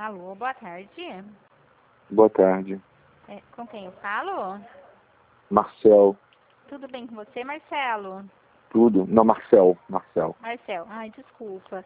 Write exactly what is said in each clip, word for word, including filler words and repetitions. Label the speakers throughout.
Speaker 1: Alô, boa tarde.
Speaker 2: Boa tarde.
Speaker 1: É, com quem eu falo?
Speaker 2: Marcel.
Speaker 1: Tudo bem com você, Marcelo?
Speaker 2: Tudo? Não, Marcel. Marcel.
Speaker 1: Marcel, ai, desculpa.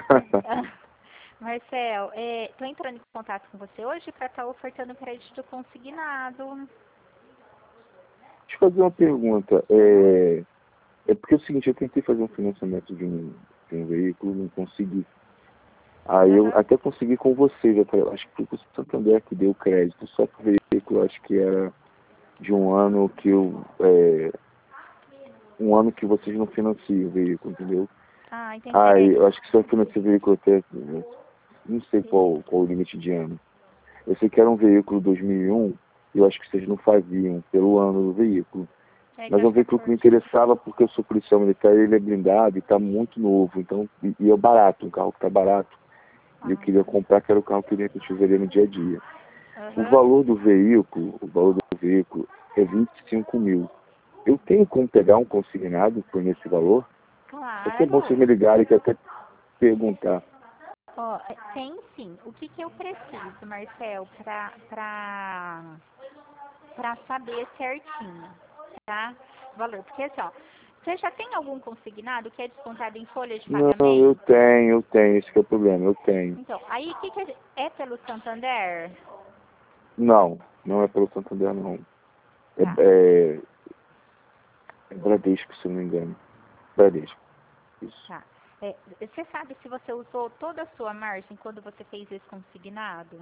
Speaker 1: Marcel, estou entrando em contato com você hoje para estar ofertando crédito consignado.
Speaker 2: Deixa eu fazer uma pergunta. É, é porque é o seguinte, eu tentei fazer um financiamento de um, de um veículo, não consegui. Aí eu
Speaker 1: Uhum.
Speaker 2: até consegui com você, já, tá- acho que foi o Santander que deu crédito, só que o veículo acho que era de um ano que eu. É, um ano que vocês não financiam o veículo, entendeu?
Speaker 1: Ah, entendi.
Speaker 2: Aí
Speaker 1: É,
Speaker 2: eu acho que só financia o veículo até. Não sei qual, qual o limite de ano. Eu sei que era um veículo dois mil e um, e eu acho que vocês não faziam pelo ano do veículo.
Speaker 1: é que
Speaker 2: Mas é um
Speaker 1: acho que é
Speaker 2: veículo que
Speaker 1: por...
Speaker 2: me interessava porque eu sou policial militar e ele é blindado e está muito novo. Então, e, e é barato, um carro que está barato. E eu
Speaker 1: Ah,
Speaker 2: queria comprar, que era o carro que eu queria que eu usaria no dia a dia. O
Speaker 1: uhum.
Speaker 2: valor do veículo, o valor do veículo é vinte e cinco mil. Eu tenho como pegar um consignado por esse valor? Vai ser bom vocês me
Speaker 1: Claro.
Speaker 2: ligarem que até perguntar.
Speaker 1: Ó, é, tem sim. O que, que eu preciso, Marcel, para pra, pra saber certinho, tá? O valor. Porque assim, ó, você já tem algum consignado que é descontado em folha de
Speaker 2: Não, eu
Speaker 1: pagamento?
Speaker 2: tenho, eu tenho, esse que é o problema, eu tenho.
Speaker 1: Então, aí o que, que é, é pelo Santander?
Speaker 2: Não, não é pelo Santander, não. É,
Speaker 1: Tá,
Speaker 2: é, é Bradesco, se eu não me engano. Bradesco, isso.
Speaker 1: tá. É, você sabe se você usou toda a sua margem quando você fez esse consignado?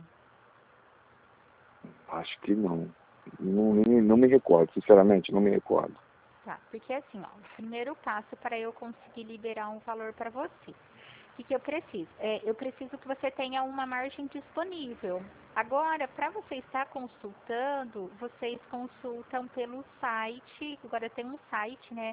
Speaker 2: Acho que não. Não, nem- não me recordo, sinceramente, não me recordo.
Speaker 1: Tá, porque assim, ó, o primeiro passo para eu conseguir liberar um valor para você. O que, que eu preciso? É, eu preciso que você tenha uma margem disponível. Agora, para você estar consultando, vocês consultam pelo site, agora tem um site, né?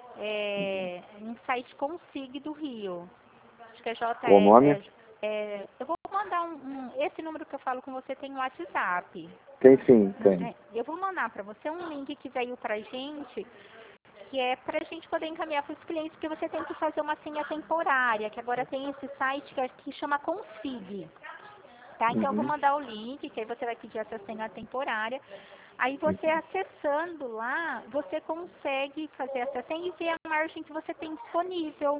Speaker 1: É, um site Consig do Rio. Acho que é J.
Speaker 2: Qual o nome?
Speaker 1: É, é, eu vou mandar um, um- esse número que eu falo com você tem no WhatsApp.
Speaker 2: Tem sim, tem.
Speaker 1: É, eu vou mandar para você um link que veio pra gente, que é para a gente poder encaminhar para os clientes, porque você tem que fazer uma senha temporária, que agora tem esse site que, é- que chama Consig, tá? Então eu vou
Speaker 2: Uhum.
Speaker 1: mandar o link, que aí você vai pedir essa senha temporária. Aí você acessando lá, você consegue fazer essa senha e ver a margem que você tem disponível.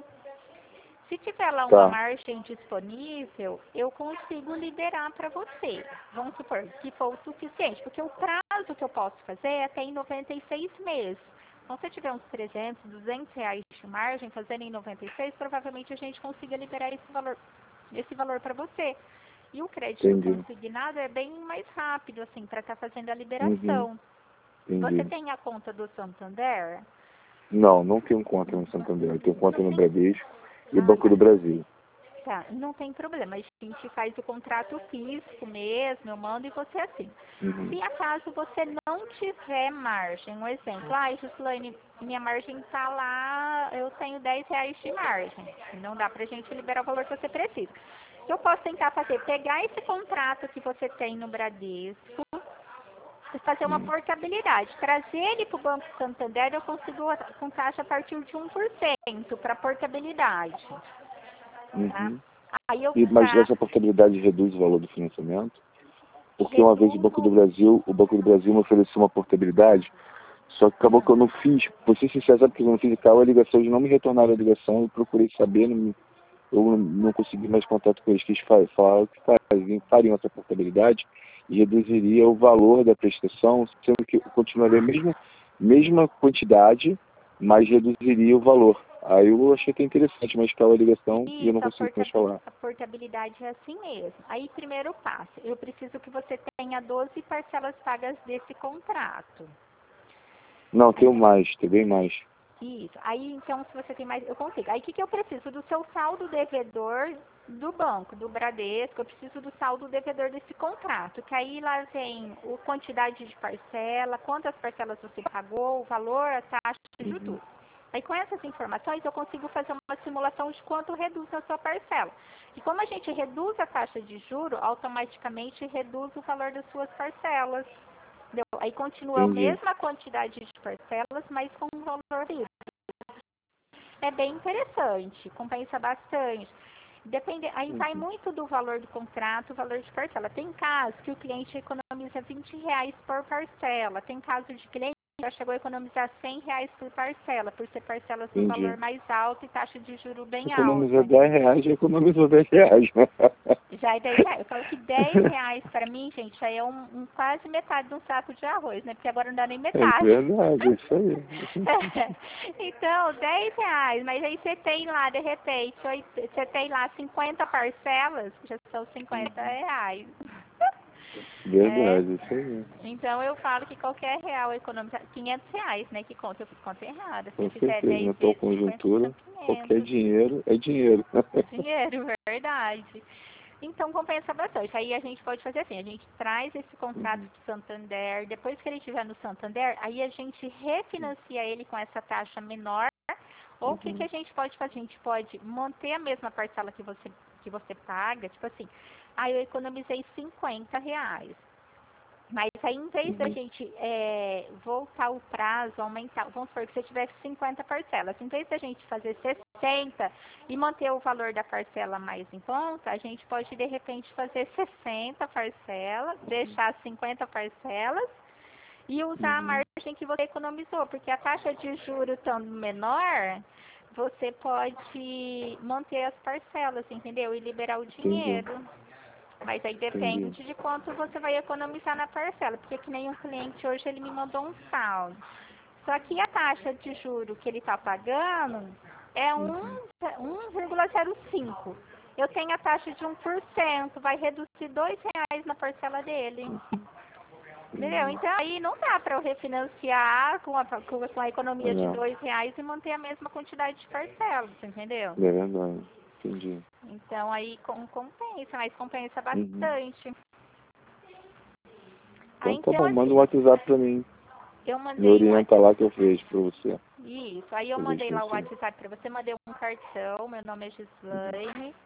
Speaker 1: Se tiver lá uma
Speaker 2: Tá,
Speaker 1: margem disponível, eu consigo liberar para você. Vamos supor que for o suficiente, porque o prazo que eu posso fazer é até em noventa e seis meses. Então, se eu tiver uns trezentos, duzentos reais de margem, fazendo em noventa e seis, provavelmente a gente consiga liberar esse valor, esse valor para você. E o crédito
Speaker 2: entendi.
Speaker 1: consignado é bem mais rápido, assim, para estar fazendo a
Speaker 2: Uhum,
Speaker 1: liberação. Você
Speaker 2: entendi.
Speaker 1: tem a conta do Santander?
Speaker 2: Não, não tenho conta no Santander. Eu tenho conta
Speaker 1: Não
Speaker 2: no
Speaker 1: tem?
Speaker 2: Bradesco e
Speaker 1: Ah,
Speaker 2: Banco
Speaker 1: tá.
Speaker 2: do Brasil.
Speaker 1: Tá, não tem problema. A gente faz o contrato físico mesmo, eu mando e você assina.
Speaker 2: Uhum.
Speaker 1: Se acaso você não tiver margem, um exemplo, ah, Gislaine, minha margem tá lá, eu tenho dez reais de margem. Não dá pra gente liberar o valor que você precisa. O que eu posso tentar fazer? Pegar esse contrato que você tem no Bradesco e fazer uma
Speaker 2: Uhum.
Speaker 1: portabilidade. Trazer ele para o Banco Santander, eu consigo com taxa a partir de um por cento para portabilidade. Tá?
Speaker 2: Uhum.
Speaker 1: Aí eu
Speaker 2: E, mas
Speaker 1: faço,
Speaker 2: essa portabilidade reduz o valor do financiamento? Porque uma vez o Banco do
Speaker 1: reduzo.
Speaker 2: Brasil, o Banco do Brasil me ofereceu uma portabilidade, só que acabou que eu
Speaker 1: Hum,
Speaker 2: não fiz. Vou ser sincero, sabe porque eu não fiz e tal, a ligação, eles não me retornaram a ligação, eu procurei saber, não, me- eu não, não consegui mais contato com eles, que eles fa- falaram que faziam, fariam essa portabilidade e reduziria o valor da prestação, sendo que eu continuaria a mesma, mesma quantidade, mas reduziria o valor. Aí eu achei que é interessante, mas caiu a ligação e eu não
Speaker 1: isso, a,
Speaker 2: consegui mais
Speaker 1: portabi-
Speaker 2: falar.
Speaker 1: a portabilidade é assim mesmo. Aí, primeiro passo, eu preciso que você tenha doze parcelas pagas desse contrato.
Speaker 2: Não,
Speaker 1: Aí,
Speaker 2: tenho mais, tem bem mais.
Speaker 1: isso. Aí, então, se você tem mais, eu consigo. Aí, o que, que eu preciso? Do seu saldo devedor do banco, do Bradesco. Eu preciso do saldo devedor desse contrato. Que aí lá vem a quantidade de parcela, quantas parcelas você pagou, o valor, a taxa de
Speaker 2: Uhum.
Speaker 1: juros. Aí, com essas informações, eu consigo fazer uma simulação de quanto reduz a sua parcela. E como a gente reduz a taxa de juro, automaticamente reduz o valor das suas parcelas. Entendeu? Aí continua a
Speaker 2: Entendi.
Speaker 1: mesma quantidade de parcelas, mas com um valor livre. É bem interessante, compensa bastante. Depende, aí
Speaker 2: Uhum.
Speaker 1: vai muito do valor do contrato, o valor de parcela. Tem casos que o cliente economiza vinte reais por parcela. Tem caso de cliente que já chegou a economizar cem reais por parcela, por ser parcelas no
Speaker 2: Entendi.
Speaker 1: valor mais alto e taxa de juro bem
Speaker 2: Economizou
Speaker 1: alta.
Speaker 2: dez reais, já economizou dez reais.
Speaker 1: Já é dez reais. Eu falo que dez reais para mim, gente, aí é um, um quase metade de um saco de arroz, né? Porque agora não dá nem
Speaker 2: É
Speaker 1: metade.
Speaker 2: verdade, é isso aí.
Speaker 1: É. Então, dez reais, mas aí você tem lá, de repente, oit- você tem lá cinquenta parcelas, já são cinquenta reais. É.
Speaker 2: Verdade, isso aí.
Speaker 1: Então eu falo que qualquer real econômico, quinhentos reais, né, que conta, eu fiz conta errada. Se
Speaker 2: Com
Speaker 1: eu fizer
Speaker 2: certeza,
Speaker 1: dez
Speaker 2: na atual
Speaker 1: vezes cinquenta,
Speaker 2: conjuntura,
Speaker 1: são
Speaker 2: qualquer
Speaker 1: quinhentos.
Speaker 2: dinheiro é dinheiro.
Speaker 1: Dinheiro, verdade. Então compensa bastante. Aí a gente pode fazer assim, a gente traz esse contrato
Speaker 2: Uhum.
Speaker 1: do Santander, depois que ele estiver no Santander, aí a gente refinancia ele com essa taxa menor. Ou o que, que
Speaker 2: Uhum.
Speaker 1: a gente pode fazer? A gente pode manter a mesma parcela que você, que você paga, tipo assim, aí eu economizei cinquenta reais. Mas aí, em vez da
Speaker 2: Uhum.
Speaker 1: gente é, voltar o prazo, aumentar, vamos supor que você tivesse cinquenta parcelas, em vez da gente fazer sessenta e manter o valor da parcela mais em conta, a gente pode, de repente, fazer sessenta parcelas, deixar cinquenta parcelas e usar a
Speaker 2: Uhum.
Speaker 1: margem que você economizou, porque a taxa de juros estando menor, você pode manter as parcelas, entendeu? E liberar o
Speaker 2: Entendi,
Speaker 1: dinheiro. Mas aí
Speaker 2: entendi.
Speaker 1: depende de quanto você vai economizar na parcela, porque que nem um cliente hoje ele me mandou um saldo. Só que a taxa de juro que ele está pagando é
Speaker 2: Uhum.
Speaker 1: um vírgula zero cinco. Eu tenho a taxa de um por cento, vai reduzir dois reais na parcela dele. Entendeu?
Speaker 2: Uhum.
Speaker 1: Então aí não dá para eu refinanciar com a, com a economia de
Speaker 2: É,
Speaker 1: dois reais e manter a mesma quantidade de parcelas, entendeu?
Speaker 2: é verdade. Entendi.
Speaker 1: Então aí com, compensa, mas compensa
Speaker 2: Uhum.
Speaker 1: bastante. Aí
Speaker 2: Então tá
Speaker 1: então
Speaker 2: bom, manda um
Speaker 1: assim,
Speaker 2: WhatsApp pra mim.
Speaker 1: eu
Speaker 2: Me
Speaker 1: mandei um
Speaker 2: orienta
Speaker 1: WhatsApp.
Speaker 2: lá que eu vejo pra você.
Speaker 1: Isso, aí eu
Speaker 2: Eu vejo
Speaker 1: mandei
Speaker 2: pra
Speaker 1: lá o
Speaker 2: você.
Speaker 1: WhatsApp para você, mandei um cartão, meu nome é
Speaker 2: Uhum.
Speaker 1: Gislaine.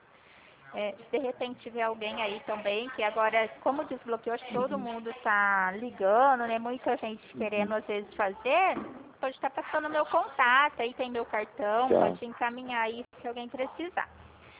Speaker 1: É, se de repente tiver alguém aí também, que agora, como desbloqueou, acho que todo
Speaker 2: Uhum.
Speaker 1: mundo tá ligando, né? Muita gente querendo
Speaker 2: Uhum.
Speaker 1: às vezes fazer, pode estar passando meu contato, aí tem meu cartão,
Speaker 2: Tá,
Speaker 1: pode encaminhar aí se alguém precisar.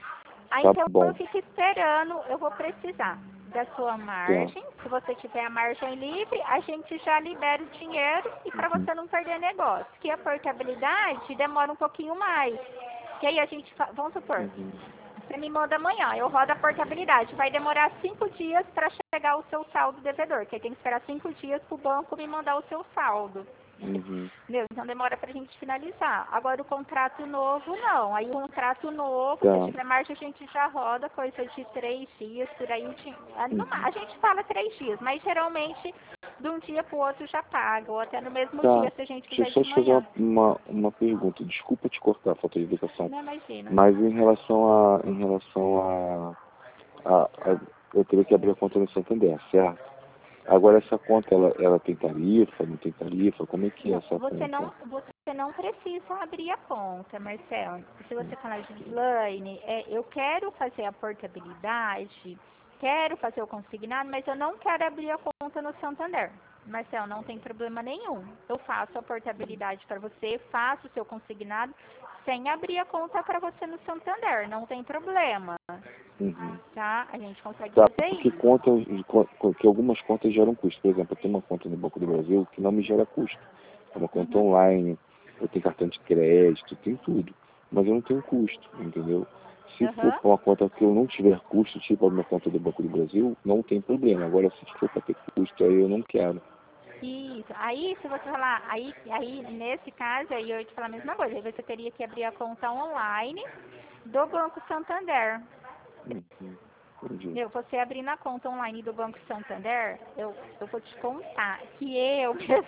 Speaker 1: Aí
Speaker 2: tá
Speaker 1: então eu
Speaker 2: bom.
Speaker 1: fico esperando, eu vou precisar da sua
Speaker 2: Tá.
Speaker 1: margem. Se você tiver a margem livre, a gente já libera o dinheiro e para
Speaker 2: Uhum.
Speaker 1: você não perder negócio. Que a portabilidade demora um pouquinho mais. Que aí a gente, fa- vamos supor,
Speaker 2: Uhum.
Speaker 1: você me manda amanhã, eu rodo a portabilidade. Vai demorar cinco dias para chegar o seu saldo devedor, que aí tem que esperar cinco dias para o banco me mandar o seu saldo.
Speaker 2: Uhum.
Speaker 1: Entendeu? Então demora pra gente finalizar. Agora o contrato novo, não. Aí o contrato novo, se
Speaker 2: Tá.
Speaker 1: tiver margem, a gente já roda coisa de três dias, por aí. de- A numa-
Speaker 2: Uhum.
Speaker 1: a gente fala três dias, mas geralmente de um dia pro outro já paga, ou até no mesmo
Speaker 2: Tá.
Speaker 1: dia, se a gente
Speaker 2: Deixa eu
Speaker 1: fizer
Speaker 2: só
Speaker 1: de
Speaker 2: te fazer
Speaker 1: manhã.
Speaker 2: uma, uma, uma pergunta. Desculpa te cortar, falta de educação.
Speaker 1: Não imagina.
Speaker 2: Mas em relação a. Em relação a, a, a- eu teria que abrir a conta no Santander, certo? Agora essa conta ela, ela tem tarifa, não tem tarifa? Como é que é
Speaker 1: Não,
Speaker 2: essa
Speaker 1: você não,
Speaker 2: conta?
Speaker 1: você não precisa abrir a conta, Marcelo. Se você falar, Gislaine, é, eu quero fazer a portabilidade, quero fazer o consignado, mas eu não quero abrir a conta no Santander. Marcelo, não tem problema nenhum. Eu faço a portabilidade para você, faço o seu consignado sem abrir a conta para você no Santander, não tem problema,
Speaker 2: Uhum.
Speaker 1: tá? A gente consegue
Speaker 2: Tá,
Speaker 1: fazer
Speaker 2: porque
Speaker 1: isso.
Speaker 2: contas, co- que algumas contas geram custo. Por exemplo, eu tenho uma conta no Banco do Brasil que não me gera custo. É uma conta
Speaker 1: Uhum,
Speaker 2: online, eu tenho cartão de crédito, tem tudo. Mas eu não tenho custo, entendeu? Se for
Speaker 1: aham.
Speaker 2: para uma conta que eu não tiver custo, tipo a minha conta do Banco do Brasil, não tem problema. Agora, se for para ter custo, aí eu não quero.
Speaker 1: Isso. Aí, se você falar, aí, aí nesse caso, aí eu ia te falar a mesma coisa. Aí você teria que abrir a conta online do Banco Santander.
Speaker 2: Uhum. Entendi.
Speaker 1: Meu, você abrir na conta online do Banco Santander, eu, eu vou te contar que eu, mesmo,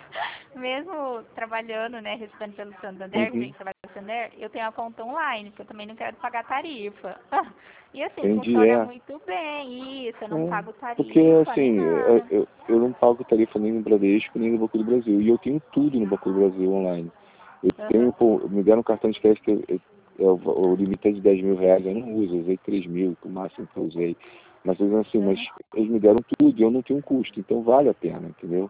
Speaker 1: mesmo trabalhando, né, recebendo pelo Santander, que a
Speaker 2: Uhum.
Speaker 1: gente trabalha no Santander, eu tenho a conta online, porque eu também não quero pagar tarifa. E assim,
Speaker 2: Entendi,
Speaker 1: funciona
Speaker 2: é.
Speaker 1: muito bem, isso, eu não
Speaker 2: É,
Speaker 1: pago
Speaker 2: porque
Speaker 1: tarifa, nem
Speaker 2: assim, é,
Speaker 1: nada.
Speaker 2: eu, eu não pago tarifa nem no Bradesco, nem no Banco do Brasil. E eu tenho tudo no Banco do Brasil online. Eu tenho,
Speaker 1: Aham,
Speaker 2: pô, me deram um cartão de crédito, eu, eu, eu- o limite é de dez mil reais, eu não uso, eu usei três mil, o máximo que eu usei. Mas eles assim, mas
Speaker 1: aham.
Speaker 2: eles me deram tudo e eu não tenho custo, então vale a pena, entendeu?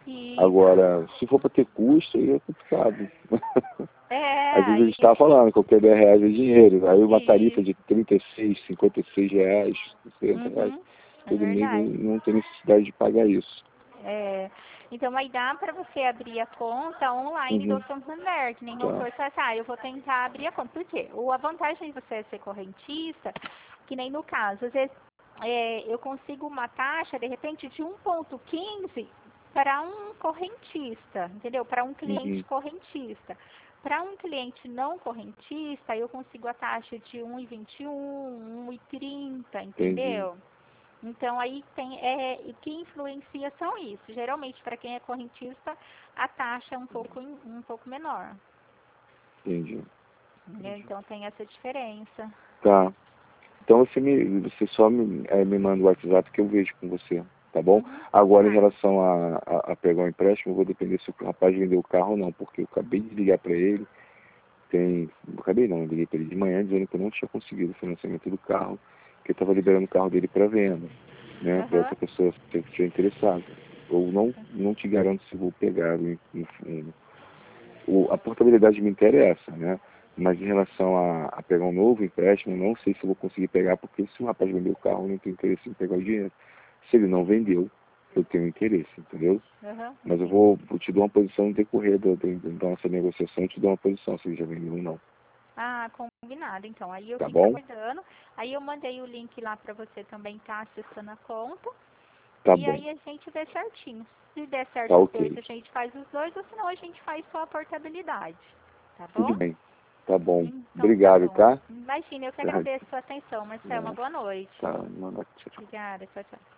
Speaker 1: Isso.
Speaker 2: Agora, se for para ter custo, aí é complicado.
Speaker 1: É,
Speaker 2: Às vezes a
Speaker 1: aí,
Speaker 2: gente estava falando, qualquer dez reais é dinheiro. Aí uma
Speaker 1: isso.
Speaker 2: tarifa de trinta e seis, cinquenta e seis reais, sessenta reais,
Speaker 1: Uhum, é
Speaker 2: todo mês
Speaker 1: verdade.
Speaker 2: não, não tem necessidade de pagar isso.
Speaker 1: É, então aí dá para você abrir a conta online
Speaker 2: Uhum.
Speaker 1: do Santander, que nem
Speaker 2: Tá.
Speaker 1: não for só, ah, eu vou tentar abrir a conta. Por quê? O, a vantagem de você ser correntista, que nem no caso, às vezes é, eu consigo uma taxa, de repente, de um ponto quinze para um correntista, entendeu? Para um cliente
Speaker 2: Uhum.
Speaker 1: correntista. Para um cliente não correntista, eu consigo a taxa de um e vinte e um, um e trinta, entendeu?
Speaker 2: Entendi.
Speaker 1: Então aí tem é, o que influencia são isso. Geralmente para quem é correntista a taxa é um pouco um pouco menor.
Speaker 2: Entendi.
Speaker 1: Né? Então tem essa diferença.
Speaker 2: Tá. Então você, me, você só me, é, me manda o WhatsApp que eu vejo com você, tá bom?
Speaker 1: Uhum.
Speaker 2: Agora, em
Speaker 1: Tá.
Speaker 2: relação a, a, a pegar um empréstimo, eu vou depender se o rapaz vendeu o carro ou não, porque eu acabei de ligar para ele, tem... Eu acabei não, eu liguei para ele de manhã dizendo que eu não tinha conseguido o financiamento do carro, que eu estava liberando o carro dele para venda, né? Para outra
Speaker 1: Uhum.
Speaker 2: pessoa que estiver interessada. Eu não, não te garanto se vou pegar um, um, um, o, a portabilidade me interessa, né? Mas em relação a, a pegar um novo empréstimo, não sei se eu vou conseguir pegar, porque se o rapaz vender o carro, eu não tenho interesse em pegar o dinheiro. Se ele não vendeu, eu tenho interesse, entendeu?
Speaker 1: Uhum.
Speaker 2: Mas eu vou, eu te dou uma posição no decorrer da, da, da nossa negociação, eu te dou uma posição se ele já vendeu ou não.
Speaker 1: Ah, combinado. Então aí eu
Speaker 2: Tá
Speaker 1: fico
Speaker 2: bom?
Speaker 1: aguardando. Aí eu mandei o link lá para você também estar acessando a conta.
Speaker 2: Tá
Speaker 1: E
Speaker 2: bom.
Speaker 1: aí a gente vê certinho. Se der
Speaker 2: Tá
Speaker 1: certo os dois,
Speaker 2: ok.
Speaker 1: a gente faz os dois, ou senão a gente faz só a portabilidade. Tá
Speaker 2: Tudo
Speaker 1: bom?
Speaker 2: bem. Tá bom.
Speaker 1: Então tá
Speaker 2: Obrigado,
Speaker 1: bom.
Speaker 2: tá?
Speaker 1: Imagina, eu que
Speaker 2: Tá.
Speaker 1: agradeço a sua atenção, Marcelo. Uma boa noite.
Speaker 2: Tá. Manda- tchau, tchau.
Speaker 1: Obrigada, tchau, tchau.